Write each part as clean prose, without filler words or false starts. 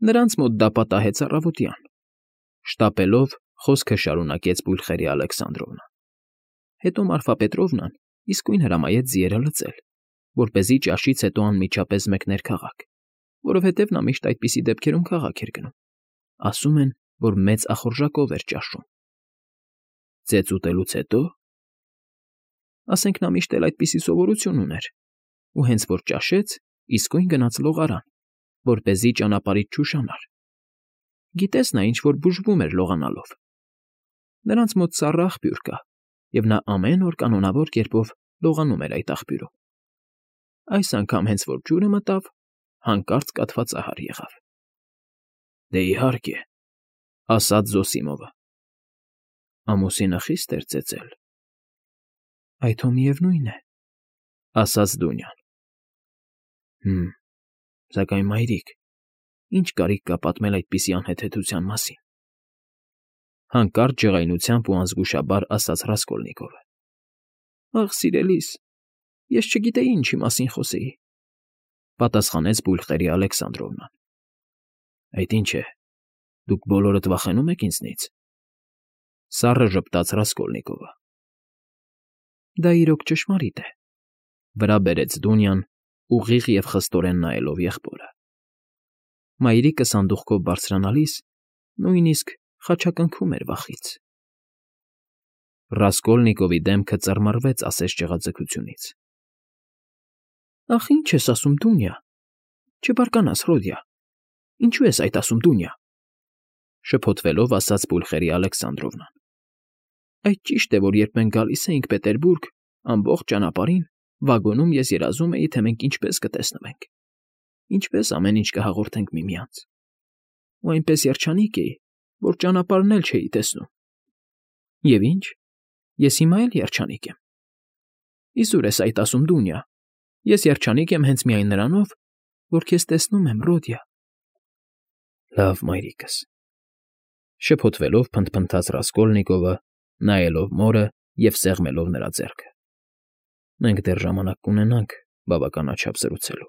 Նրանց մոտ դա պատահեց առավոտյան։ Շտապելով խոսքը շարունակեց Պուլխերիա Ալեքսանդրովնան։ Հետո Մարֆա Պետրովնան իսկույն հրամայեց ձիերը լցել, որպեսզի ճաշից հետո անմիջապես մեկներ քաղաք, որովհետև նա միշտ այդպիսի դեպքերում քաղաք էր գնում։ Ասում են, որ մեծ ախորժակով էր ճաշում։ Ծեծ ուտելուց հետո, ասենք, նա միշտ էլ այդպիսի սովորություն ուներ, ու հենց որ ճաշեց, իսկույն գնաց լողարան, որպեսզի ճանապարհից չուշանար։ Գիտես, նա ինչ-որ բուժվում էր լողանալով։ Նրանց մոտ սառը աղբյուր կա, և նա ամեն օր կանոնավոր կերպով լողանում էր այդ աղբյուրում։ Այս անգամ հենց որ ջուրը մտավ, հանկարծ կաթվածահար եղավ։ Դե իհարկե, ասաց Զոսիմովը։ Ամուսինը խիստ էր ծեծել։ Այդ հո միևնույն է, ասաց Դունյան։ Սակայն մայրիկ, ինչ կարիք կա պատմել այդպիսի անհեթեթության մասին։ Հանկարծ ջղայնությամբ ու անզգուշաբար ասաց Ռասկոլնիկովը։ Ախ, սիրելիս, ես չգիտեի ինչի մասին խոսեի, պատասխանեց Պուլխերիա Ալեքսանդրովնան։ Այդ ինչ է, դուք բոլորդ վախենում եք ինձնից։ Սառը ժպտաց Ռասկոլնիկովը։ Դա իրոք ճշմարիտ է, վրա բերեց Դունյան, ուղիղ և խստորեն նայելով եղբորը։ Մայրիկը սանդուղքով բարձրանալիս նույնիսկ խաչակնքում էր վախից։ Ռասկոլնիկովի դեմքը ծռմռվեց ասես ճղաձգությունից։ Ախ, ինչ ես ասում, Դունյա, չբարկանաս, Ռոդիա, ինչու ես այդ ասում, Դունյա, շփոթվելով ասաց Պուլխերիա Ալեքսանդրովնան։ Այդ ճիշտ է, որ երբ մենք գալիս էինք Պետերբուրգ, ամբողջ ճանապարհին վագոնում ես երազում էի, թե մենք ինչպես կտեսնվենք, ինչպես ամեն ինչ կհաղորդենք միմյանց։ Ու այնպես երջանիկ էի, որ ճանապարհն էլ չէի տեսնում։ Եվ ինչ, ես հիմա էլ երջանիկ եմ։ Իսուր ես այդ ասում, Դունյա, ես երջանիկ եմ հենց միայն նրանով, որ քեզ տեսնում եմ, Ռոդիա։ Լավ, մայրիկս, շփոթվելով փնթփնթաց Ռասկոլնիկովը, նայելով մորը և սեղմելով նրա ձեռքը։ Մենք դեռ ժամանակ կունենանք բավականաչափ զրուցելու։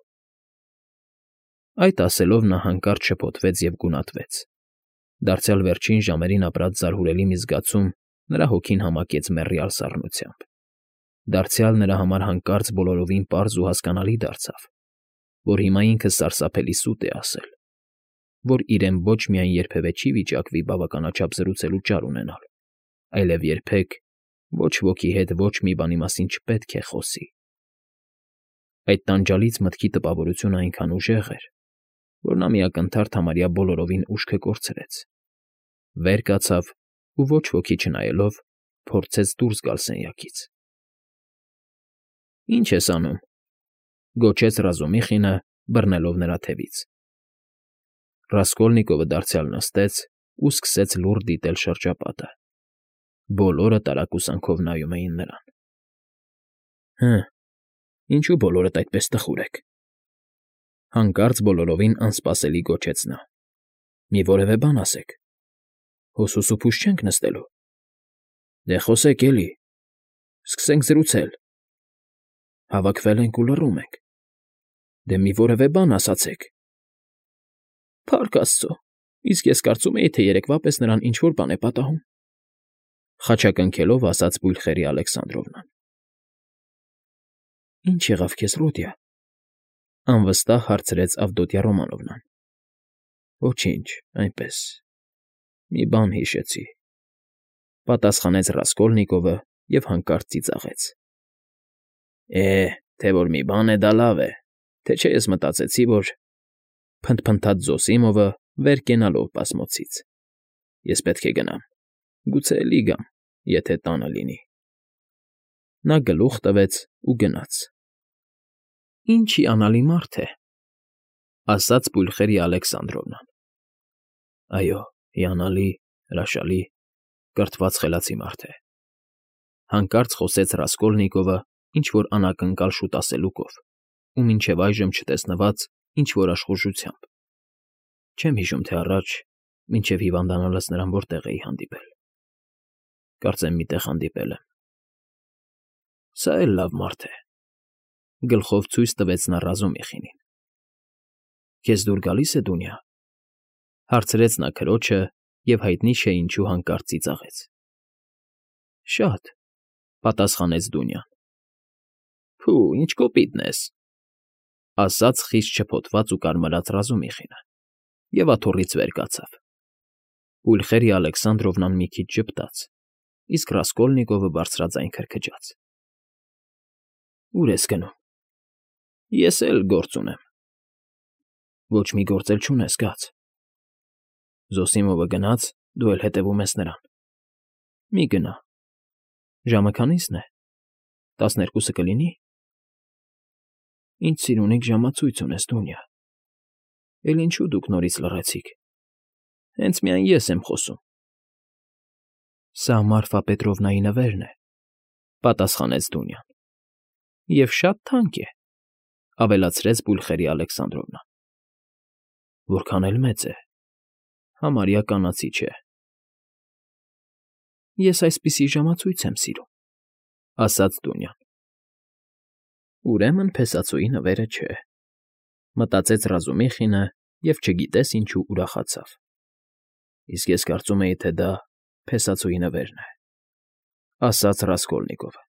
Այդ ասելով նա հանկարծ շփոթվեց և գունատվեց։ Դարձյալ վերջին ժամերին ապրած զարհուրելի մի զգացում նրա հոգին համակեց մեռյալ սառնությամբ։ Դարձյալ նրա համար հանկարծ բոլորովին պարզ ու հասկանալի դարձավ, որ հիմա ինքը սարսափելի սուտ է ասել, որ իրեն ոչ միայն երբևէ չի վիճակվի բավականաչափ զրուցելու ճար ունենալ, այլև երբեք ոչ ոքի հետ ոչ մի բանի մասին չպետք է խոսի։ Այդ տանջալից մտքի տպավորությունը այնքան ուժեղ էր, որ նա մի ակնթարթ համարյա բոլորովին ուշքը կորցրեց։ Վեր կացավ ու ոչ ոքի չնայելով փորձեց դուրս գալ սենյակից։ Ինչ ես անում, գոչեց Ռազումիխինը, բռնելով նրա թևից։ Ռասկոլնիկովը դարձյալ նստեց ու սկսեց լուռ դիտել շրջապատը։ Բոլորը տարակուսանքով նայում էին նրան։ Ինչու բոլորդ այդպես տխուր եք։ Հանկարծ բոլորովին անսպասելի գոչեց նա։ Մի որևէ բան ասեք։ Հոսուսուփուս չենք նստելու։ Դե խոսեք էլի։ Սկսենք զրուցել։ Հավաքվել ենք ու լռում ենք։ Դե մի որևէ բան ասացեք։ Փառք Աստծո, իսկ ես կարծում էի, թե երեկվա պես նրան ինչ֊որ բան է պատահում։ Խաչակնքելով ասաց Պուլխերիա Ալեքսանդրովնան։ Ինչ եղավ քեզ, Ռոդիա, անվստահ հարցրեց Ավդոտյա Ռոմանովնան։ Ոչինչ, այնպես, մի բան հիշեցի, պատասխանեց Ռասկոլնիկովը և հանկարծ ծիծաղեց։ Թե որ մի բան է, դա լավ է, թե չէ ես մտածեցի, որ… Փնթփնթաց Զոսիմովը վեր կենալով բազմոցից։ Ես պետք է գնամ, գուցե էլի գամ, եթե տանը լինի։ Նա գլուխ տվեց ու գնաց։ Ինչ հիանալի մարդ է, ասաց Պուլխերիա Ալեքսանդրովնան։ Այո, հիանալի, հրաշալի, կրթված խելացի մարդ է։ Հանկարծ խոսեց Ռասկոլնիկովը ինչ֊որ անակնկալ շուտ ասելուկով ու մինչև այժմ չտեսնված ինչ֊որ աշխուժությամբ։ Չեմ հիշում, թե առաջ, մինչև հիվանդանալս նրան որտեղ էի հանդիպել։ Կարծեմ մի տեղ հանդիպել եմ։ Սա էլ լավ մարդ է, գլխով ցույց տվեց նա Ռազումիխինին։ Քեզ դուր գալի՞ս է, Դունյա։ Հարցրեց նա քրոջը և հայտնի չէ ինչու հանկարծ ծիծաղեց։ Շատ, պատասխանեց Դունյան։ Փու, ինչ կոպիտն ես, ասաց խիստ շփոթված ու կարմրած Ռազումիխինը և աթոռից վեր կացավ։ Պուլխերիա Ալեքսանդրովնան մի քիչ ժպտաց, իսկ Ռասկոլնիկովը բարձրաձայն քրքջաց։ Ուր ես գնում։ Ես էլ գործ ունեմ։ Ոչ մի գործ էլ չունես, կաց։ Զոսիմովը գնաց, դու էլ հետևում ես նրան։ Մի գնա։ Ժամը քանիսն է։ 12-ը կլինի։ Ինչ սիրունիկ ժամացույց ունես, Դունյա։ Էլ ինչու դուք նորից լռեցիք։ Հենց միայն ես եմ խոսում։ Սա Մարֆա Պետրովնայի նվերն է, պատասխանեց Դունյան։ Եվ շատ թանկ է, ավելացրեց Պուլխերիա Ալեքսանդրովնան։ Որքան էլ մեծ է, համարյա կանացի չէ։ Ես այսպիսի ժամացույց եմ սիրում, ասաց Դունյան։ Ուրեմն փեսացուի նվերը չէ, մտածեց Ռազումիխինը և չգիտես ինչու ուրախացավ։ Իսկ ես կարծում էի, թե դա փեսացուի նվերն է, ասաց Ռասկոլնիկովը։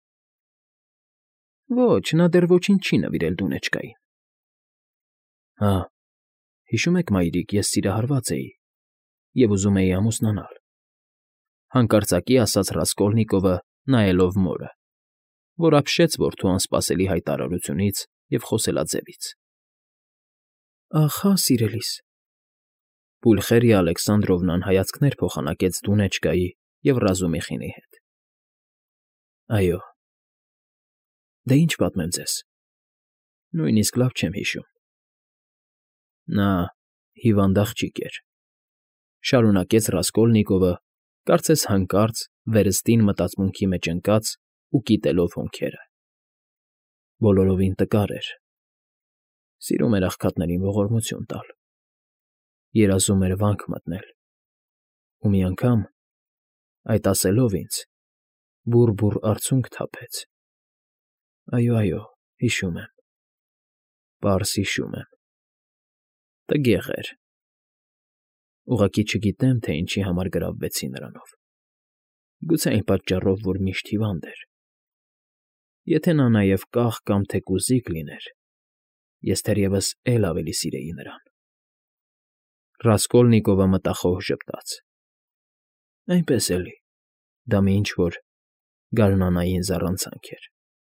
Ոչ, նա դեռ ոչինչ չի նվիրել դունեչկային։ Հա, հիշում եք, մայրիկ, ես սիրահարված էի և ուզում էի ամուսնանալ, հանկարծակի ասաց Ռասկոլնիկովը, նայելով մորը, որ ապշեց որդու անսպասելի հայտարարությունից և խոսելաձևից։ Ախա, սիրելիս։ Պուլխերիա Ալեքսանդրովնան հայացքներ փոխանակեց դունեչկայի և Ռազումիխինի հետ։ Այո։ Դե ինչ պատմեմ ձեզ։ Նույնիսկ լավ չեմ հիշում։ Նա հիվանդ աղջիկ էր, շարունակեց Ռասկոլնիկովը, կարծես հանկարծ վերստին մտածմունքի մեջ ընկած ու կիտելով հոնքերը։ Բոլորովին տկար էր։ Սիրում էր աղքատներին ողորմություն տալ։ Երազում էր վանք մտնել։ Ու մի անգամ, այդ ասելով ինձ, բուռ-բուռ արցունք թափեց։ Այո, հիշում եմ։ Պարզ հիշում եմ։ Տգեղ էր։ Ուղղակի չգիտեմ, թե ինչի համար գրավվեցի նրանով։ Գուցե այն պատճառով, որ միշտ հիվանդ էր։ Եթե նա նաև կաղ կամ թեկուզիկ լիներ, ես թերևս էլ ավելի սիրեի նրան։ Ռասկոլնիկովը մտախոհ ժպտաց։ Այնպես էլի, դա մի ինչ֊որ գարնանային զառանցանք էր։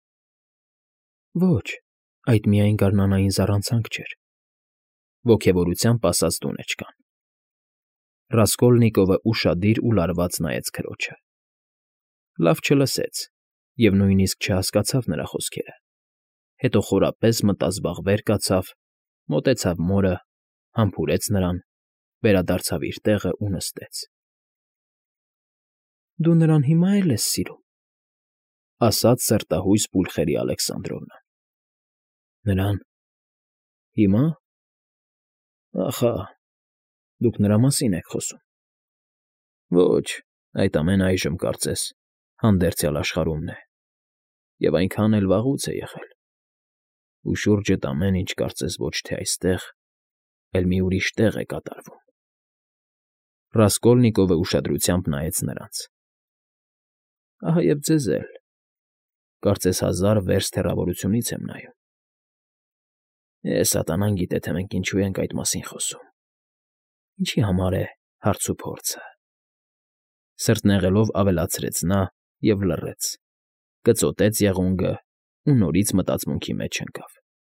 Ոչ, այդ միայն գարնանային զառանցանք չէր, ոգևորությամբ ասաց դունեչկան։ Ռասկոլնիկովը ուշադիր ու լարված նայեց քրոջը։ Լավ չլսեց և նույնիսկ չհասկացավ նրա խոսքերը։ Հետո խորապես մտազբաղ վեր կացավ, մոտեցավ մորը, համբուրեց նրան, վերադարձավ իր տեղը ու նստեց։ Դու նրան հիմա էլ ես սիրում, ասաց սրտահույս Պուլխերիա Ալեքսանդրովնան։ Նրան… Հիմա… Ախա, դուք նրա մասին եք խոսում։ Ոչ, այդ ամենը այժմ կարծես հանդերձյալ աշխարհումն է, և այնքան էլ վաղուց է եղել։ Ու շուրջդ ամեն ինչ կարծես ոչ թե այստեղ, այլ մի ուրիշ տեղ է կատարվում։ Ռասկոլնիկովը ուշադրությամբ նայեց նրանց։ Ահա և ձեզ էլ։ Կարծես 1000 վերստ հեռավորությունից եմ նայում։ Սատանան գիտե, թե մենք ինչու ենք այդ մասին խոսում։ Ինչի համար է հարց ու փորձը։ Սրտնեղելով ավելացրեց նա և լռեց, կծոտեց եղունգը ու նորից մտածմունքի մեջ ընկավ։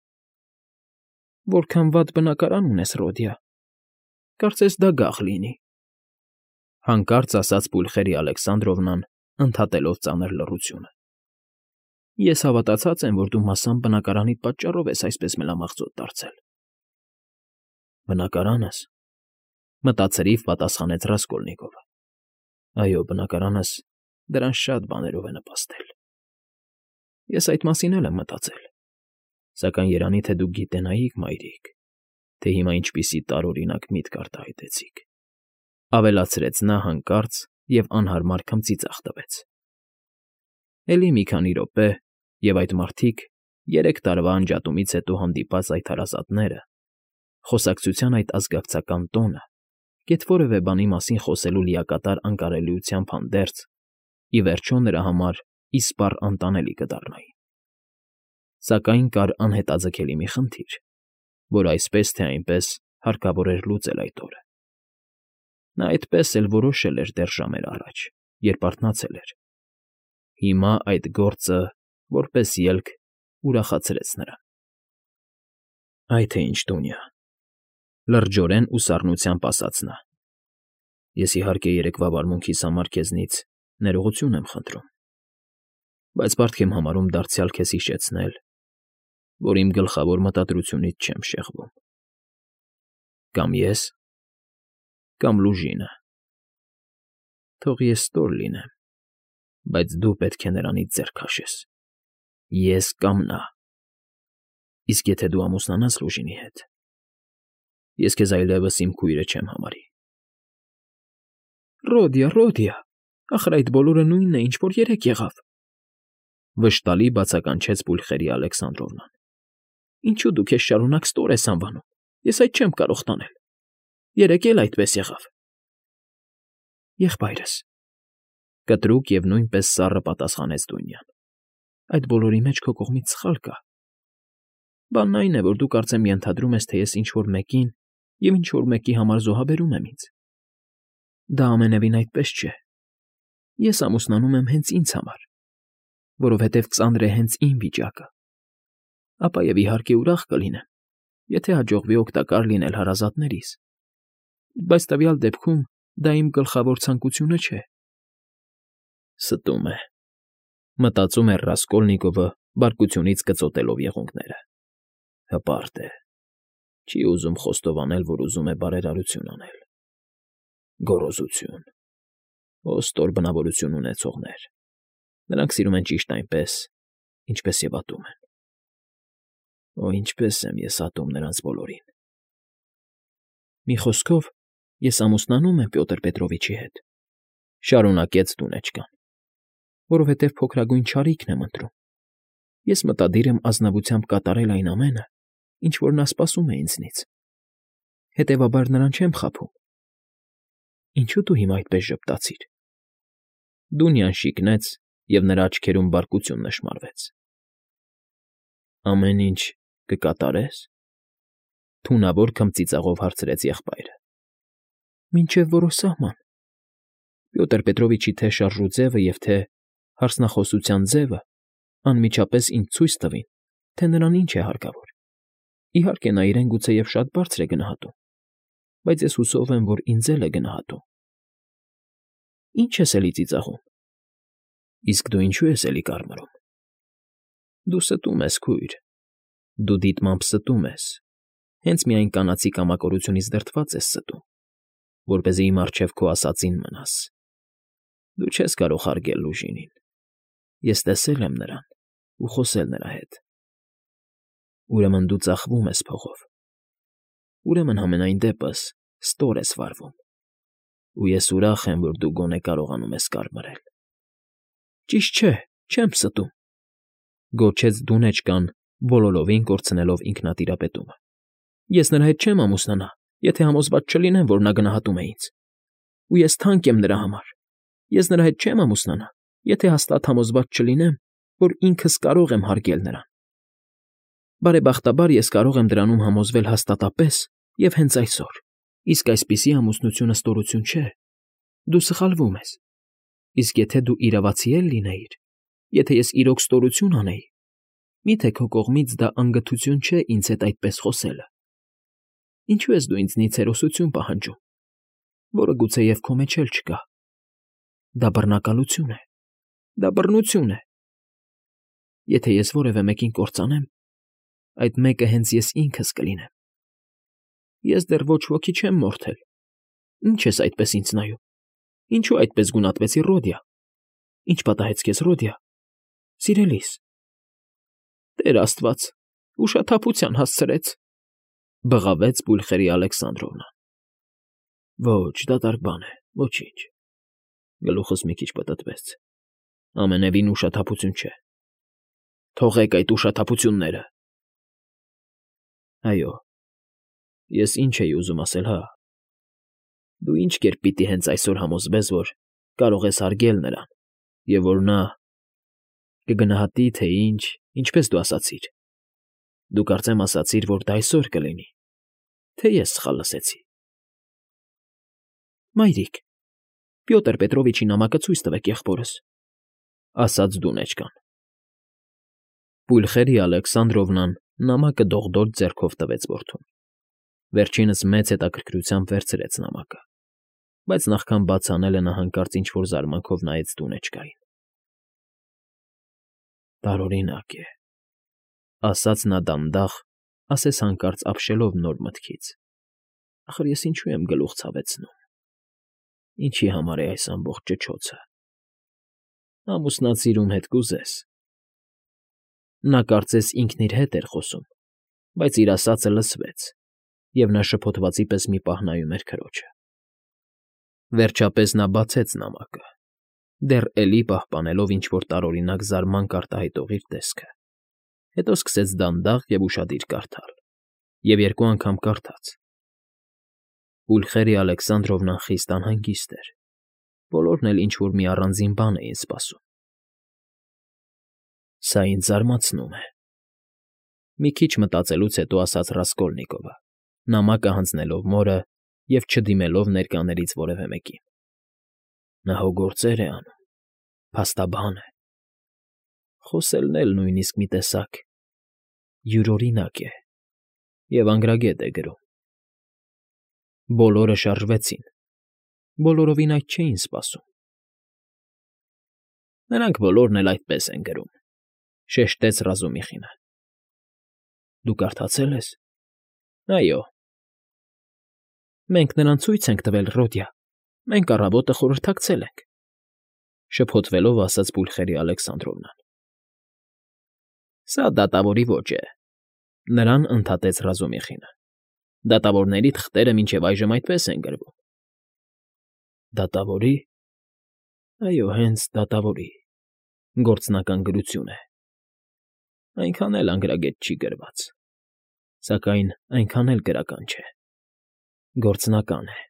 Որքան վատ բնակարան ունես, Ռոդիա, կարծես դա գաղ լինի, հանկարծ ասաց Պուլխերիա Ալեքսանդրովնան, ընդհատելով ծանր լռությունը։ Ես հավատացած եմ, որ դու մասամբ բնակարանիդ պատճառով ես այսպես մելամաղձոտ դարձել։ Բնակարանս, մտածերիվ պատասխանեց Ռասկոլնիկովը։ Այո, բնակարանս դրան շատ բաներով է նպաստել։ Ես այդ մասին էլ եմ մտածել, սակայն երանի թե դուք գիտենայիք, մայրիկ, թե հիմա ինչպիսի տարօրինակ միտք արտահայտեցիք, ավելացրեց նա հանկարծ և անհարմար քմծիծաղ տվեց։ Էլի մի քանի րոպե, և այդ մարդիկ, 3 տարվա անջատումից հետո հանդիպած այդ հարազատները, խոսակցության այդ ազգակցական տոնը, գեթ որևէ բանի մասին խոսելու լիակատար անկարելիությամբ հանդերձ, ի վերջո նրա համար իսպառ անտանելի կդառնային։ Սակայն կար անհետաձգելի մի խնդիր, որ այսպես թե այնպես հարկավոր էր լուծել այդ օրը։ Նա այդպես էլ որոշել էր դեռ ժամեր առաջ, երբ արթնացել էր։ Հիմա այդ գործը, որպես ելք, ուրախացրեց նրան։ Այ թե ինչ տունյա, լրջորեն ու սառնությամբ ասաց նա։ Ես իհարկե երեկվա վարմունքիս համար քեզնից ներողություն եմ խնդրում, բայց բարդ եմ համարում դարձյալ քեզ հիշեցնել, որ իմ գլխավոր մտադրությունից չեմ շեղվում։ Կամ ես, կամ Լուժինը։ Թող ես ստոր լինեմ, բայց դու պետք է նրանից ձեռ քաշես։ Ես կամ նա։ Իսկ եթե դու ամուսնանաս Լուժինի հետ, ես քեզ այլևս իմ քույրը չեմ համարի։ Ռոդիա, ախր այդ բոլորը նույնն է, ինչ որ երեկ եղավ, վշտալի բացականչեց Պուլխերի Ալեքսանդրովնան։ Ինչու դու քեզ շարունակ ստոր ես անվանում։ Ես այդ չեմ կարող տանել։ Երեկ էլ այդպես եղավ։ Եղբայրս, կտրուկ և նույնպես սառը պատասխանեց Դունյան։ Այդ բոլորի մեջ քո կողմից սխալ կա։ Բանն այն է, որ դու կարծեմ ենթադրում ես, թե ես ինչ֊որ մեկին և ինչ֊որ մեկի համար զոհաբերում եմ ինձ։ Դա ամենևին այդպես չէ։ Ես ամուսնանում եմ հենց ինձ համար, որովհետև ծանր է հենց իմ վիճակը։ Ապա և իհարկե ուրախ կլինեմ, եթե հաջողվի օգտակար լինել հարազատներիս, բայց տվյալ դեպքում դա իմ գլխավոր ցանկությունը չէ։ Ստում է, մտածում էր Ռասկոլնիկովը բարկությունից կծոտելով եղունգները։ Հպարտ է, չի ուզում խոստովանել, որ ուզում է բարերարություն անել։ Գոռոզություն, ստոր բնավորություն ունեցողներ, նրանք սիրում են ճիշտ այնպես, ինչպես և ատում են։ Օ, ինչպես եմ ես ատում նրանց բոլորին։ Մի խոսքով, ես ամուսնանում եմ Պյոտր Պետրովիչի հետ, շարունակեց Դունեչկան, որովհետև փոքրագույն չարիքն եմ ընտրում։ Ես մտադիր եմ ազնվությամբ կատարել այն ամենը, ինչ որ նա սպասում է ինձնից։ Հետևաբար նրան չեմ խաբում։ Ինչու դու հիմա այդպես ժպտացիր։ Դունյան շիկնեց, և նրա աչքերում բարկություն նշմարվեց։ Ամեն ինչ կկատարե՞ս։ Թունավոր քմծիծաղով հարցրեց եղբայրը։ Մինչև որոշ սահման։ Պյոտր Պետրովիչի թե շարժու ձևը և թե հարցնախոսության ձևը անմիջապես ինձ ցույց տվին, թե նրան ինչ է հարկավոր։ Իհարկե նա իրեն գուցեև շատ բարձր է գնահատում, բայց ես հուսով եմ, որ ինձ էլ է գնահատում։ Ինչ ես էլի ծիծաղում։ Իսկ դու ինչու ես էլի կարմրում։ Դու ստում ես, քույր, դու դիտմամբ ստում ես, հենց միայն կանացի կամակորությունից դրդված ես ստում, որպեսզի իմ առջև քո ասածին մնաս։ Դու չես կարող հարգել Լուժինին։ Ես տեսել եմ նրան ու խոսել նրա հետ։ Ուրեմն դու ծախվում ես փողով։ Ուրեմն համենայն դեպս ստոր ես վարվում։ Ու ես ուրախ եմ, որ դու գոնե կարողանում ես կարմրել։ Ճիշտ չէ, չեմ ստում, գոչեց Դունեչկան, բոլորովին կորցնելով ինքնատիրապետումը։ Ես նրա հետ չեմ ամուսնանա, եթե համոզված չլինեմ, որ նա գնահատում է ինձ։ Ու ես թանկ եմ նրա համար։ Ես նրա հետ չեմ ամուսնանա, եթե հաստատ համոզված չլինեմ, որ ինքս կարող եմ հարգել նրան։ Բարեբախտաբար ես կարող եմ դրանում համոզվել հաստատապես և հենց այսօր։ Իսկ այսպիսի ամուսնությունը ստորություն չէ։ Դու սխալվում ես։ Իսկ եթե դու իրավացի էլ լինեիր, եթե ես իրոք ստորություն անեի, միթե քո կողմից դա անգթություն չէ ինձ հետ այդպես խոսելը։ Ինչու ես դու ինձնից հերոսություն պահանջում, որը գուցեև քո մեջ էլ չկա։ Դա բռնակալություն է, դա բռնություն է։ Եթե ես որևէ մեկին կործանեմ, այդ մեկը հենց ես ինքս կլինեմ։ Ես դեռ ոչ ոքի չեմ մորթել։ Ինչ ես այդպես ինձ նայում։ Ինչու այդպես գունատվեցի, Ռոդիա։ Ինչ պատահեց քեզ, Ռոդիա։ Սիրելիս։ Տեր Աստված, ուշաթափության հասցրեց, բղավեց Պուլխերի Ալեքսանդրովնան։ Ոչ, դատարկ բան է, ոչինչ։ Գլուխս մի քիչ պտտվեց։ Ամենևին ուշաթափություն չէ։ Թողեք այդ ուշաթափությունները։ Այո, ես ինչ էի ուզում ասել, հա։ Դու ինչ կերպ պիտի հենց այսօր համոզվես, որ կարող ես հարգել նրան, և որ նա կգնահատի, թե ինչպես դու ասացիր։ Դու կարծեմ ասացիր, որ դա այսօր կլինի, թե ես սխալ լսեցի։ Մայրիկ, Պյոտր Պետրովիչի նամակը ցույց տվեք եղբորս, ասաց դունեջկան։ Պուլխերիա Ալեքսանդրովնան նամակը դողդոջ ձեռքով տվեց որդուն։ Վերջինս մեծ հետաքրքրությամբ վերցրեց նամակը, բայց նախքան բաց անելը նա հանկարծ ինչ֊որ զարմանքով նայեց դունեջկային։ Տարօրինակ է, ասաց նա դանդաղ, ասես հանկարծ ապշելով նոր մտքից։ Ախր ես ինչու եմ գլուխ ցավեցնում։ Ինչի համար է այս ամբողջ ճչոցը։ Ամուսնացիր ում հետ կուզես։ Նա կարծես ինքն իր հետ էր խոսում, բայց իր ասածը լսվեց, և նա շփոթվածի պես մի պահ նայում էր քրոջը։ Վերջապես նա բացեց նամակը, դեռ էլի պահպանելով ինչ֊որ տարօրինակ զարմանք արտահայտող իր տեսքը, հետո սկսեց դանդաղ և ուշադիր կարդալ, և երկու անգամ կարդաց։ Պուլխերիա Ալեքսանդրովնան խիստ անհանգիստ էր, բոլորն էլ ինչ֊որ մի առանձին բան էին սպասում։ Սա ինձ զարմացնում է, մի քիչ մտածելուց հետո ասաց Ռասկոլնիկովը, նամակը հանձնելով մորը և չդիմելով ներկաներից որևէ մեկին։ Նա հո գործեր է անում, փաստաբան է։ Խոսելն էլ նույնիսկ մի տեսակ յուրօրինակ է և անգրագետ է գրում։ Բոլորը շարժվեցին, բոլորովին այդ չէին սպասում։ Նրանք բոլորն էլ այդպես են գրում, շեշտեց Ռազումիխինը։ Դու կարդացե՞լ ես։ Այո։ Մենք նրան ցույց ենք տվել, Ռոդիա, մենք առավոտը խորհրդակցել ենք, շփոթվելով ասաց Պուլխերիա Ալեքսանդրովնան։ Սա դատավորի ոճ է, նրան ընդհատեց Ռազումիխինը։ Դատավորների թղթերը մինչև այժմ այդպես են գրվում։ Դատավորի։ Այո, հենց դատավորի։ Գործնական գրություն է։ Այնքան էլ անգրագետ չի գրված, սակայն այնքան էլ գրական չէ։ Գործնական է։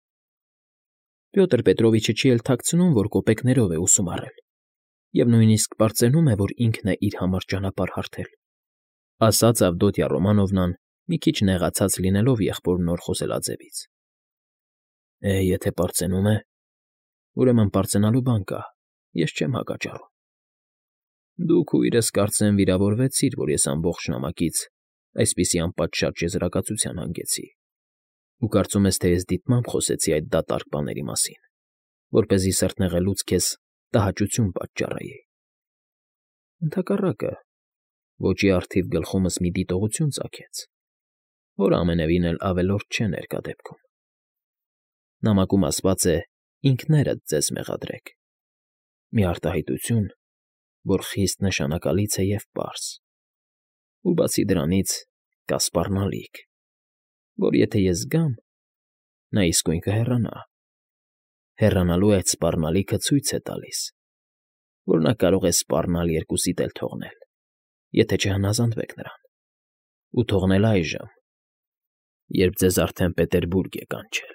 Պյոտր Պետրովիչը չի էլ թաքցնում, որ կոպեկներով է ուսում առել, և նույնիսկ պարծենում է, որ ինքն է իր համար ճանապարհ հարթել, ասաց Ավդոտյա Ռոմանովնան, մի քիչ նեղացած լինելով եղբոր նոր խոսելաձևից։ Եթե պարծենում է, ուրեմն պարծենալու բան կա, ես չեմ հակաճառում։ Դու քույրս կարծեմ վիրավորվեցիր, որ ես ամբողջ նամակից այսպիսի անպատշաճ եզրակացության հանգեցի, ու կարծում ես, թե ես դիտմամբ խոսեցի այդ դատարկ բաների մասին, որպեսզի սրտնեղելուց քեզ տհաճություն պատճառեի։ Ընդհակառակը, ոճի առթիվ գլխումս մի դիտողություն ծագեց, որը ամենևին էլ ավելորդ չէ ներկա դեպքում։ Նամակում ասված է. ինքներդ ձեզ մեղադրեք։ Մի արտահայտություն, որ խիստ նշանակալից է և պարզ։ Ու բացի դրանից կա սպառնալիք, որ եթե ես գամ, նա իսկույն կհեռանա։ Հեռանալու այդ սպառնալիքը ցույց է տալիս, որ նա կարող է սպառնալ երկուսիդ էլ թողնել, եթե չհնազանդվեք նրան, ու թողնել այժմ, երբ ձեզ արդեն Պետերբուրգ է կանչել։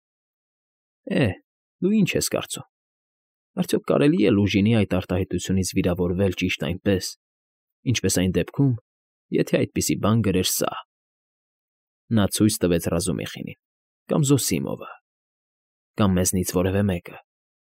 Դու ինչ ես կարծում, արդյոք կարելի է Լուժինի այդ արտահայտությունից վիրավորվել ճիշտ այնպես, ինչպես այն դեպքում, եթե այդպիսի բան գրեր սա։ Նա ցույց տվեց Ռազումիխինին, կամ Զոսիմովը, կամ մեզնից որևէ մեկը։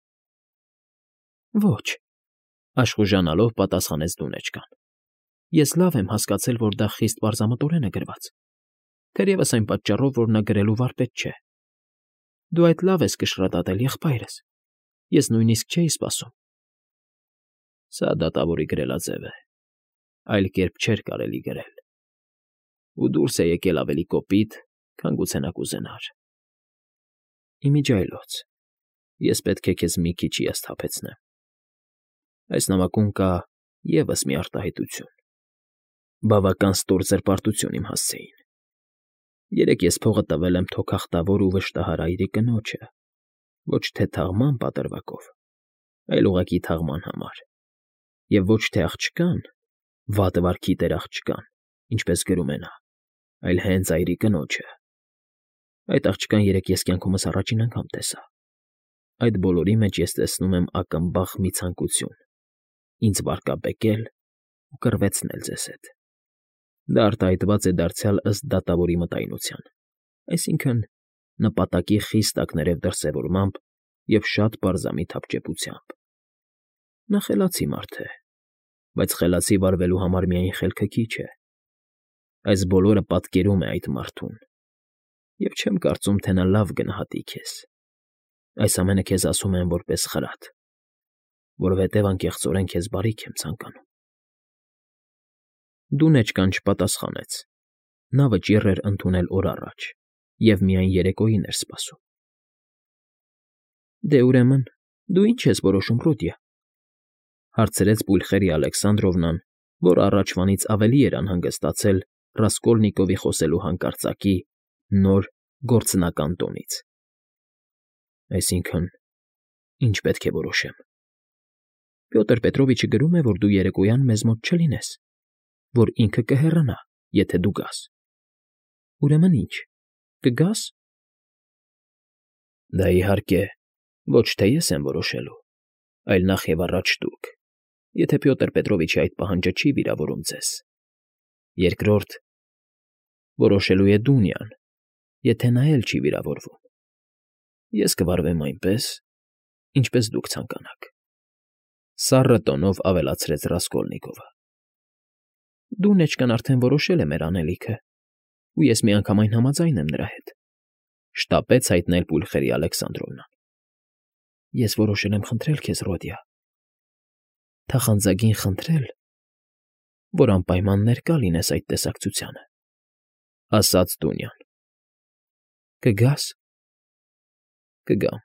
Ոչ, աշխուժանալով պատասխանեց դունեջկան։ Ես լավ եմ հասկացել, որ դա խիստ պարզամտորեն է գրված, թերևս այն պատճառով, որ նա գրելու վարպետ չէ։ Դու այդ լավ ես կշռադատել, եղբայրս, ես նույնիսկ չէի սպասում։ Սա դատավորի գրելաձև է, այլ կերպ չէր կարելի գրել, ու դուրս է եկել ավելի կոպիտ, քան գուցե նա կուզենար։ Իմիջիայլոց, ես պետք է քեզ մի քիչ հիասթափեցնեմ։ Այս նամակում կա ևս մի արտահայտություն, բավական ստորջր պարտություն իմ հասցեին։ Երեկ ես փողը տվել եմ թոքախտավոր ու վշտահար այրի կնոջը, ոչ թե թաղման պատրվակով, այլ ուղղակի թաղման համար, և ոչ թե աղջկան, վատ վարքի տեր աղջկան, ինչպես գրում է նա, այլ հենց այրի կնոջը։ Այդ աղջկան երեկ ես կյանքումս առաջին անգամ տեսա։ Այդ բոլորի մեջ ես տեսնում եմ ակնբախ մի ցանկություն՝ ինձ վարկաբեկել ու կռվեցնել ձեզ հետ։ Դա արտահայտված է դարձյալ ըստ դատավորի մտայնության, այսինքն նպատակի խիստ ակներև դրսևորմամբ և շատ պարզամիտ հապճեպությամբ։ Նա խելացի մարդ է, բայց խելացի վարվելու համար միայն խելքը քիչ է։ Այս բոլորը պատկերում է այդ մարդուն, և չեմ կարծում, թե նա լավ գնահատի քեզ։ Այս ամենը քեզ ասում եմ որպես խրատ, որովհետև անկեղծորեն քեզ բարիք եմ ցանկանում։ Դունեչկան չպատասխանեց։ Նա վճիռ էր ընդունել օր առաջ և միայն երեկոյին էր սպասում։ Դե ուրեմն, դու ի՞նչ ես որոշում, Ռոդիա,֊ հարցրեց Պուլխերի Ալեքսանդրովնան, որ առաջվանից ավելի էր անհանգստացել Ռասկոլնիկովի խոսելու հանկարծակի, նոր, գործնական տոնից։ Այսինքն, ի՞նչ պետք է որոշեմ։ Պյոտր Պետրովիչը գրում է, որ դու երեկոյան մեզ մոտ չլինես, որ ինքը կհեռանա, եթե դու գաս։ Ուրեմն ի՞նչ, կգա՞ս։ Դա, իհարկե, ոչ թե ես եմ որոշելու, այլ նախևառաջ դուք, եթե Պյոտր Պետրովիչի այդ պահանջը չի վիրավորում ձեզ։ Երկրորդ, որոշելու է Դունյան, եթե նա էլ չի վիրավորվում։ Ես կվարվեմ այնպես, ինչպես դուք ցանկանաք,֊ սառը տոնով ավելացրեց Ռասկոլնիկովը։ Դունեչկան արդեն որոշել է մեր անելիքը, ու ես միանգամայն համաձայն եմ նրա հետ,֊ շտապեց հայտնել Պուլխերի Ալեքսանդրովնան։ Ես որոշել եմ խնդրել քեզ, Ռոդիա, թախանձագին խնդրել, որ անպայման ներկա լինես այդ տեսակցությանը,֊ ասաց Դունյան։ Կգա՞ս։ Կգամ։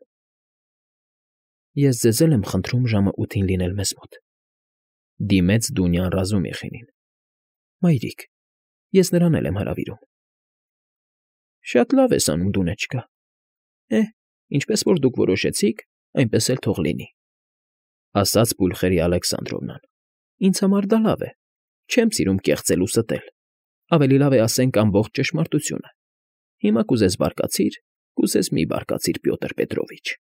Ես ձեզ էլ եմ խնդրում ժամը 8-ին լինել մեզ մոտ,֊ դիմեց Դունյան Ռազումիխինին։ Մայրիկ, ես նրան էլ եմ հրավիրում։ Շատ լավ ես անում, Դունեչկա։ Ինչպես որ դուք որոշեցիք, այնպես էլ թող լինի,֊ ասաց Պուլխերի Ալեքսանդրովնան։ Ինձ համար դա լավ է։ Չեմ սիրում կեղծել ու ստել։ Ավելի լավ է ասենք ամբողջ ճշմարտությունը։ Հիմա կուզես բարկացիր, կուզես մի բարկացիր, Պյոտր Պետրովիչ։